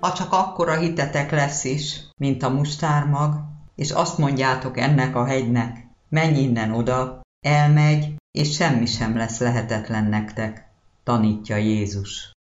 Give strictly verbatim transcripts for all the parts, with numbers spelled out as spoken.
ha csak akkora hitetek lesz is, mint a mustármag, és azt mondjátok ennek a hegynek, menj innen oda, elmegy, és semmi sem lesz lehetetlen nektek, tanítja Jézus.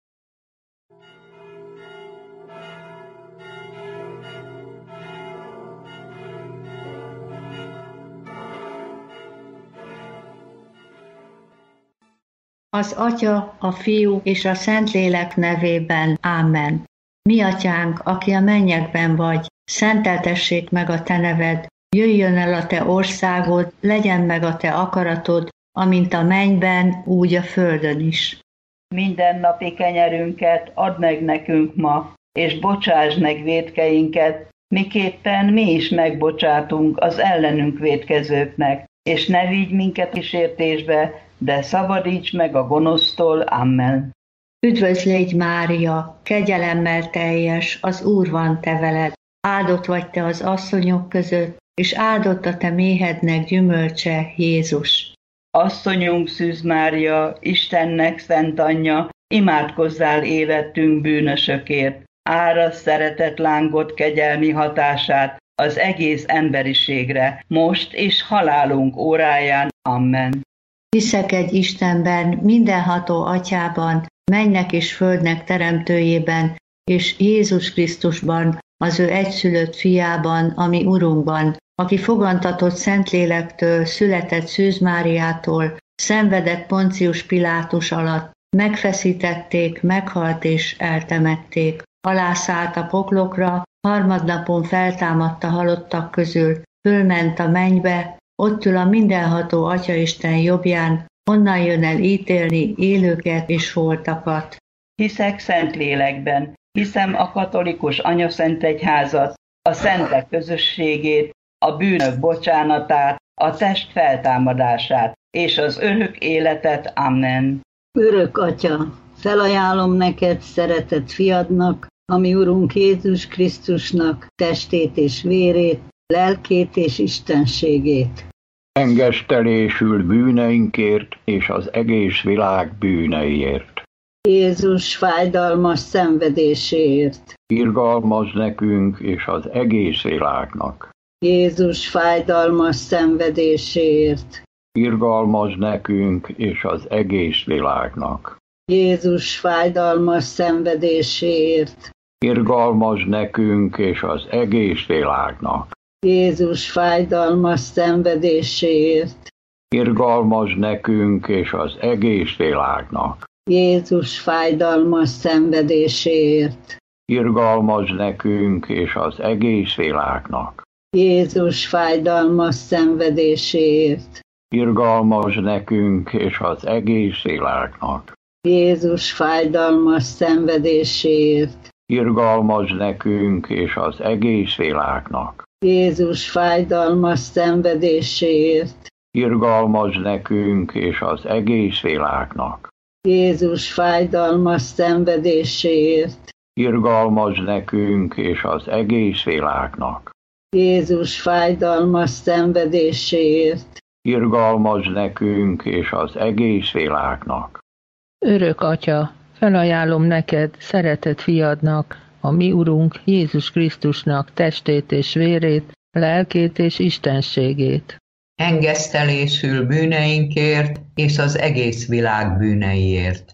Az Atya, a Fiú és a Szentlélek nevében. Ámen. Mi Atyánk, aki a mennyekben vagy, szenteltessék meg a te neved, jöjjön el a te országod, legyen meg a te akaratod, amint a mennyben, úgy a földön is. Mindennapi kenyerünket add meg nekünk ma, és bocsásd meg vétkeinket, miképpen mi is megbocsátunk az ellenünk vétkezőknek, és ne vigy minket kísértésbe, de szabadíts meg a gonosztól. Amen. Üdvözl légy, Mária, kegyelemmel teljes, az Úr van te veled, áldott vagy te az asszonyok között, és áldott a te méhednek gyümölcse, Jézus. Asszonyunk Szűz Mária, Istennek szent anyja, imádkozzál érettünk bűnösökért, árasd szeretet lángot kegyelmi hatását az egész emberiségre, most és halálunk óráján. Amen. Hiszek egy Istenben, mindenható Atyában, mennynek és földnek teremtőjében, és Jézus Krisztusban, az ő egyszülött fiában, ami Urunkban, aki fogantatott Szentlélektől, született Szűz Máriától, szenvedett Poncius Pilátus alatt, megfeszítették, meghalt és eltemették. Alászállt a poklokra, harmadnapon feltámadt a halottak közül, fölment a mennybe, ott ül a mindenható Atyaisten jobbján, onnan jön el ítélni élőket és holtakat. Hiszek Szentlélekben, hiszem a katolikus anyaszentegyházat, a szentek közösségét, a bűnök bocsánatát, a test feltámadását és az örök életet. Amen. Örök Atya, felajánlom neked szeretett fiadnak, ami Urunk Jézus Krisztusnak testét és vérét, lelkét és istenségét. Engesztelésül bűneinkért és az egész világ bűneiért. Jézus fájdalmas szenvedéséért. Irgalmazz nekünk és az egész világnak. Jézus fájdalmas szenvedéséért. Irgalmazz nekünk és az egész világnak. Jézus fájdalmas szenvedéséért. Irgalmazz nekünk és az egész világnak. Jézus fájdalmas szenvedéséért. Irgalmazz nekünk és az egész világnak. Jézus fájdalmas szenvedéséért. Irgalmazz nekünk és az egész világnak. Jézus fájdalmas szenvedéséért. Irgalmazz nekünk és az egész világnak. Jézus fájdalmas szenvedéséért. Irgalmazz nekünk és az egész világnak. Jézus fájdalmas szenvedéséért. Irgalmazz nekünk és az egész világnak. Jézus fájdalmas szenvedéséért. Irgalmazz nekünk és az egész világnak. Jézus fájdalmas szenvedéséért. Irgalmazz nekünk és az egész világnak. Örök Atya, felajánlom neked, szeretett fiadnak, a mi Urunk Jézus Krisztusnak testét és vérét, lelkét és istenségét. Engesztelésül bűneinkért és az egész világ bűneiért.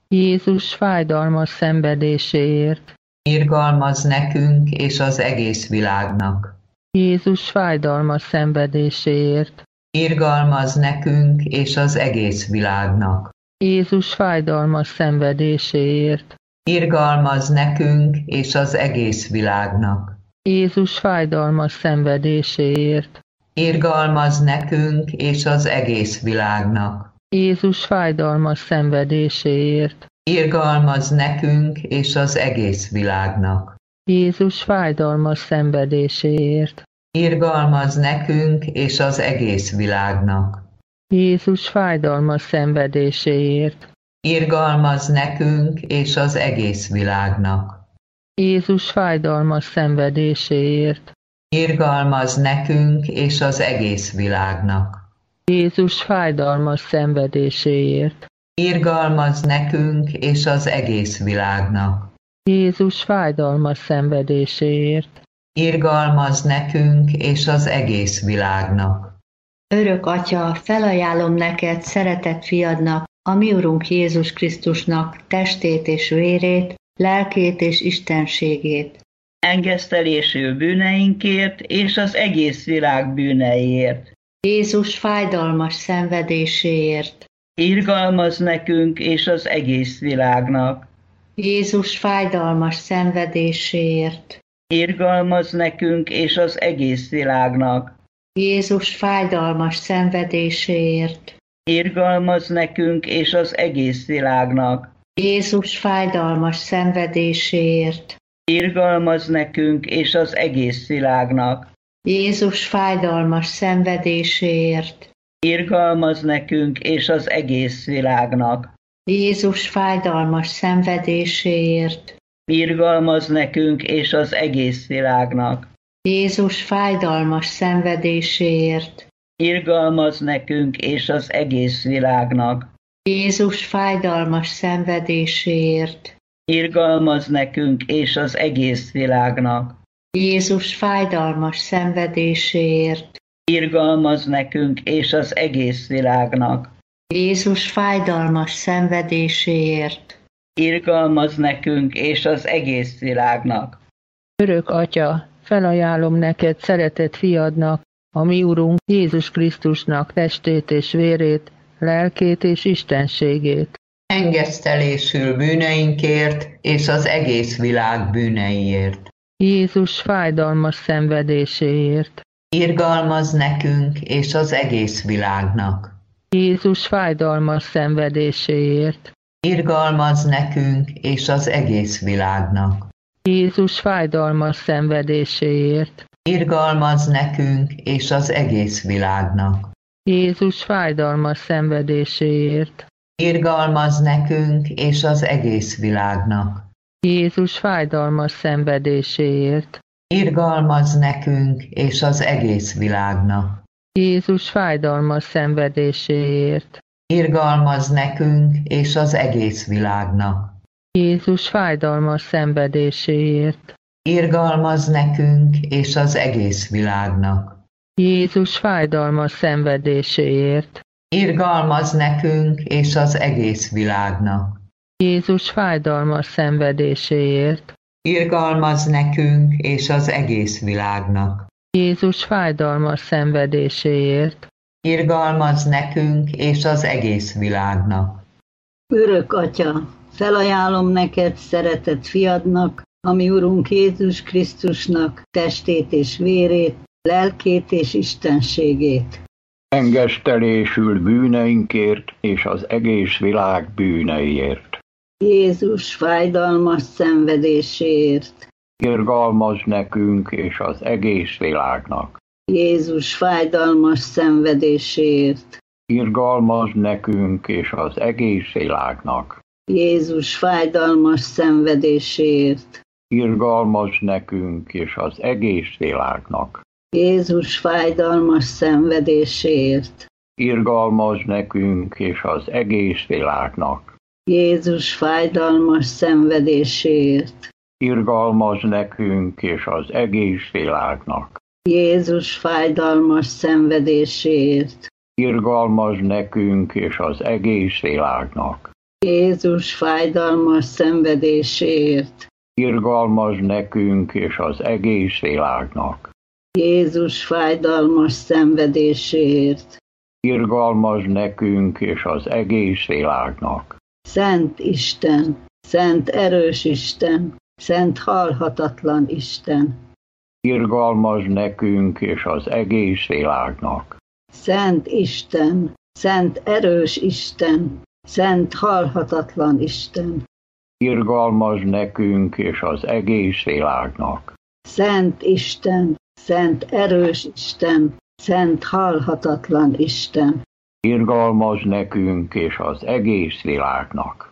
Jézus fájdalmas szenvedéséért. Irgalmazz nekünk és az egész világnak. Jézus fájdalmas szenvedéséért. Irgalmazz nekünk és az egész világnak. Jézus fájdalmas szenvedéséért. Irgalmazz nekünk és az egész világnak. Jézus fájdalmas szenvedéséért. Irgalmazz nekünk és az egész világnak. Jézus fájdalmas szenvedéséért. Irgalmazz nekünk és az egész világnak. Jézus fájdalmas szenvedéséért. Irgalmazz nekünk és az egész világnak. Jézus fájdalmas szenvedéséért. Irgalmazz nekünk és az egész világnak. Jézus fájdalmas szenvedéséért. Irgalmazz nekünk és az egész világnak. Jézus fájdalmas szenvedéséért. Irgalmazz nekünk és az egész világnak. Jézus fájdalmas szenvedéséért. Irgalmazz nekünk és az egész világnak. Örök Atya, felajánlom neked, szeretett fiadnak, a mi Urunk Jézus Krisztusnak testét és vérét, lelkét és istenségét. Engesztelésül bűneinkért és az egész világ bűneiért. Jézus fájdalmas szenvedéséért. Irgalmazz nekünk és az egész világnak. Jézus fájdalmas szenvedéséért. Irgalmazz nekünk és az egész világnak. Jézus fájdalmas szenvedéséért. Irgalmazz nekünk és az egész világnak. Jézus fájdalmas szenvedéséért. Irgalmazz nekünk és az egész világnak. Jézus fájdalmas szenvedéséért. Irgalmazz nekünk és az egész világnak. Jézus fájdalmas szenvedéséért. Irgalmazz nekünk és az egész világnak. Jézus fájdalmas szenvedéséért. Irgalmazz nekünk és az egész világnak. Jézus fájdalmas szenvedéséért. Irgalmazz nekünk és az egész világnak. Jézus fájdalmas szenvedéséért. Irgalmazz nekünk és az egész világnak. Jézus fájdalmas szenvedéséért. Irgalmazz nekünk és az egész világnak. Örök Atya, felajánlom neked, szeretett fiadnak, a mi Urunk Jézus Krisztusnak testét és vérét, lelkét és istenségét. Engesztelésül bűneinkért és az egész világ bűneiért. Jézus fájdalmas szenvedéséért. Irgalmazz nekünk és az egész világnak. Jézus fájdalmas szenvedéséért. Irgalmazz nekünk és az egész világnak. Jézus fájdalmas szenvedéséért. Irgalmazz nekünk és az egész világnak. Jézus fájdalmas szenvedéséért. Irgalmazz nekünk és az egész világnak. Jézus fájdalmas szenvedéséért. Irgalmazz nekünk és az egész világnak. Jézus fájdalmas szenvedéséért. Irgalmazz nekünk és az egész világnak. Jézus fájdalmas szenvedéséért. Irgalmazz nekünk és az egész világnak. Jézus fájdalmas szenvedéséért. Irgalmazz nekünk és az egész világnak. Jézus fájdalmas szenvedéséért. Irgalmazz nekünk és az egész világnak. Jézus fájdalmas szenvedéséért. Irgalmazz nekünk és az egész világnak. Örök Atya, felajánlom neked, szeretett fiadnak, a mi Urunk Jézus Krisztusnak testét és vérét, lelkét és istenségét. Engesztelésül bűneinkért és az egész világ bűneiért. Jézus fájdalmas szenvedéséért. Irgalmazz nekünk és az egész világnak. Jézus fájdalmas szenvedéséért. Irgalmazz nekünk és az egész világnak. Jézus fájdalmas szenvedéséért. Irgalmazz nekünk és az egész világnak. Jézus fájdalmas szenvedéséért. Irgalmazz nekünk és az egész világnak. Jézus fájdalmas szenvedéséért. Irgalmazz nekünk és az egész világnak. Jézus fájdalmas szenvedéséért. Irgalmazz nekünk és az egész világnak. Jézus fájdalmas szenvedéséért. Irgalmazz nekünk és az egész világnak. Jézus fájdalmas szenvedéséért. Irgalmazz nekünk és az egész világnak. Szent Isten, szent erős Isten, szent halhatatlan Isten. Irgalmazz nekünk és az egész világnak. Szent Isten, szent erős Isten, szent halhatatlan Isten. Irgalmazz nekünk és az egész világnak. Szent Isten, szent erős Isten, szent halhatatlan Isten. Irgalmazz nekünk és az egész világnak.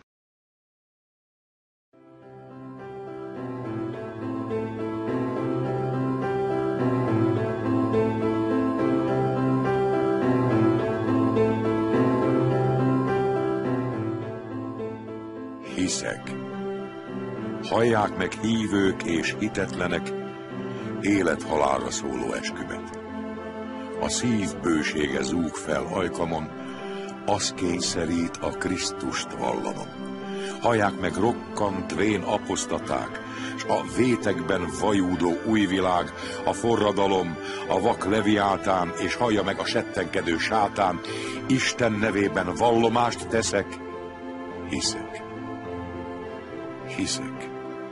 Hiszek, hallják meg hívők és hitetlenek élet-halálra szóló eskümet. A szív bősége zúg fel ajkamon, az kényszerít a Krisztust vallanom. Hallják meg rokkant vén apostaták, s a vétekben vajúdó új világ, a forradalom, a vak leviátán, és hallja meg a settenkedő sátán, Isten nevében vallomást teszek, hiszek. Hiszek.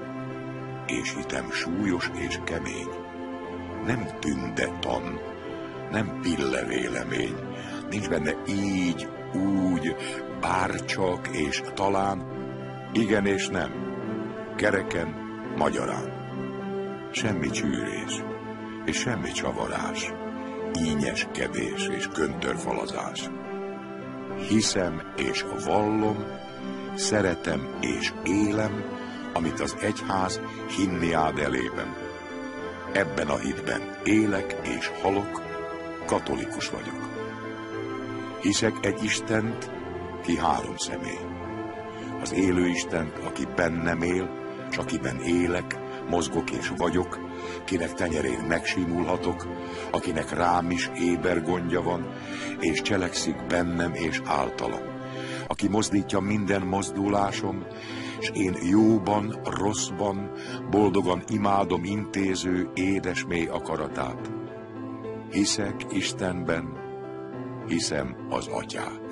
És hitem súlyos és kemény. Nem tündetan, nem pillevélemény, nincs benne így, úgy, bárcsak és talán, igen és nem, kereken, magyarán. Semmi csűrés, és semmi csavarás, ínyeskedés és köntörfalazás. Hiszem és vallom, szeretem és élem, amit az egyház hinni áld elében. Ebben a hitben élek és halok, katolikus vagyok. Hiszek egy Istent, ki három személy. Az élő Istent, aki bennem él, s akiben élek, mozgok és vagyok, kinek tenyerén megsimulhatok, akinek rám is éber gondja van, és cselekszik bennem és általam, aki mozdítja minden mozdulásom, s én jóban, rosszban, boldogan imádom intéző édes mély akaratát. Hiszek Istenben, hiszem az Atyát.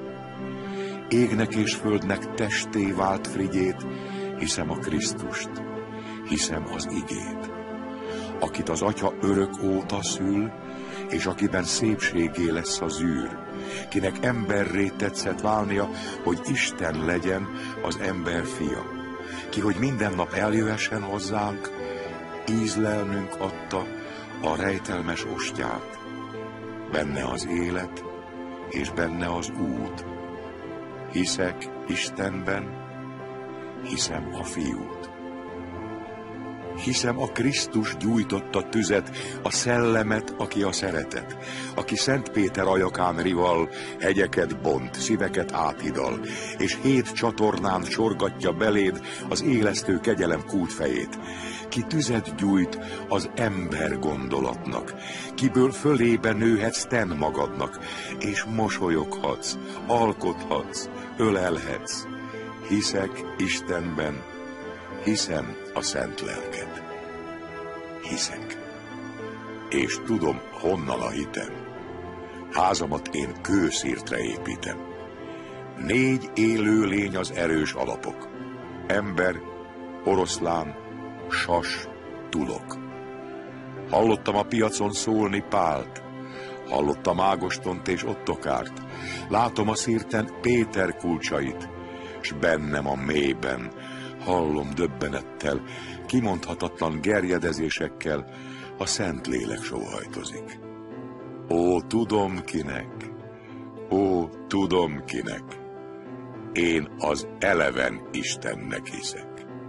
Égnek és földnek testé vált Frigyét, hiszem a Krisztust, hiszem az igét, akit az Atya örök óta szül, és akiben szépségé lesz a zűr, kinek emberré tetszett válnia, hogy Isten legyen az ember fia, ki, hogy minden nap eljöhessen hozzánk, ízlelnünk adta a rejtelmes ostyát. Benne az élet, és benne az út. Hiszek Istenben, hiszem a Fiút. Hiszem a Krisztus gyújtotta tüzet, a szellemet, aki a szeretet, aki Szent Péter ajakán rival, hegyeket bont, szíveket áthidal, és hét csatornán sorgatja beléd az élesztő kegyelem kútfejét, ki tüzet gyújt az ember gondolatnak, kiből fölébe nőhetsz ten magadnak, és mosolyoghatsz, alkothatsz, ölelhetsz. Hiszek Istenben, hiszem a Szent Lelket. Hiszek. És tudom, honnan a hitem. Házamat én kőszirtre építem. Négy élő lény az erős alapok. Ember, oroszlán, sas, tulok. Hallottam a piacon szólni Pált, hallottam Ágostont és Ottokárt, látom a szirten Péter kulcsait, s bennem a mélyben hallom döbbenettel, kimondhatatlan gerjedezésekkel, a Szentlélek sóhajtozik. Ó, tudom kinek, ó, tudom kinek, én az eleven Istennek hiszek.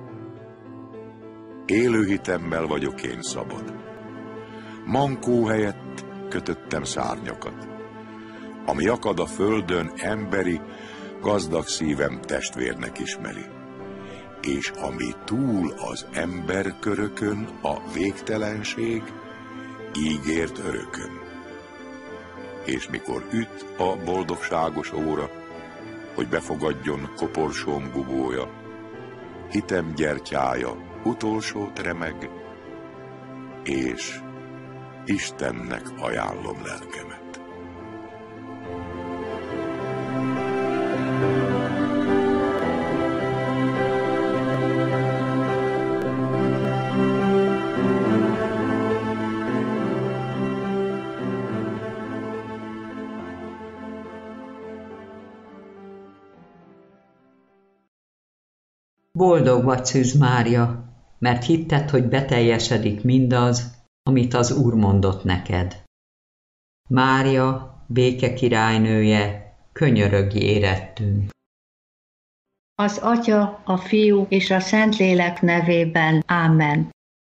Élő hitemmel vagyok én szabad. Mankó helyett kötöttem szárnyakat. Ami akad a földön emberi, gazdag szívem testvérnek ismeri. És ami túl az emberkörökön a végtelenség, ígért örökön. És mikor üt a boldogságos óra, hogy befogadjon koporsóm gubója, hitem gyertyája utolsót remeg, és Istennek ajánlom lelkemet. Boldog vagy, Szűz Mária, mert hitted, hogy beteljesedik mindaz, amit az Úr mondott neked. Mária, béke királynője, könyörögj érettünk. Az Atya, a Fiú és a Szentlélek nevében. Ámen.